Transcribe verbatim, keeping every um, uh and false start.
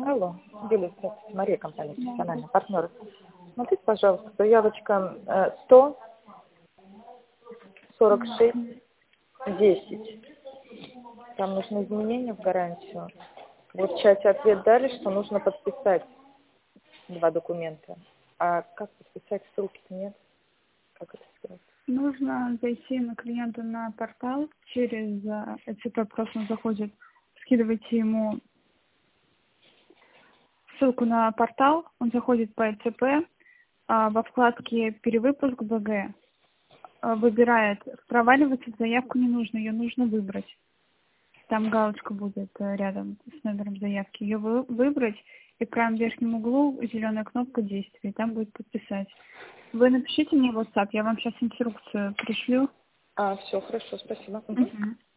Алло, Юлия, здравствуйте, Мария, компания «Профессиональный партнер». Смотрите, пожалуйста, заявочка э, сто сорок шесть десять. Там нужны изменения в гарантию. Вот в чате ответ дали, что нужно подписать два документа. А как подписать, ссылки-то нет? Как это сделать? Нужно зайти на клиента на портал через э, ЦП, просто он заходит, скидывайте ему ссылку на портал, он заходит по ЦП, а во вкладке «Перевыпуск БГ» а, выбирает «Проваливаться заявку не нужно, ее нужно выбрать». Там галочка будет э, рядом с номером заявки. Ее вы, выбрать, и в правом верхнем углу зеленая кнопка действия, там будет подписать. Вы напишите мне в WhatsApp, я вам сейчас инструкцию пришлю. А, все, хорошо, спасибо. Угу. Угу.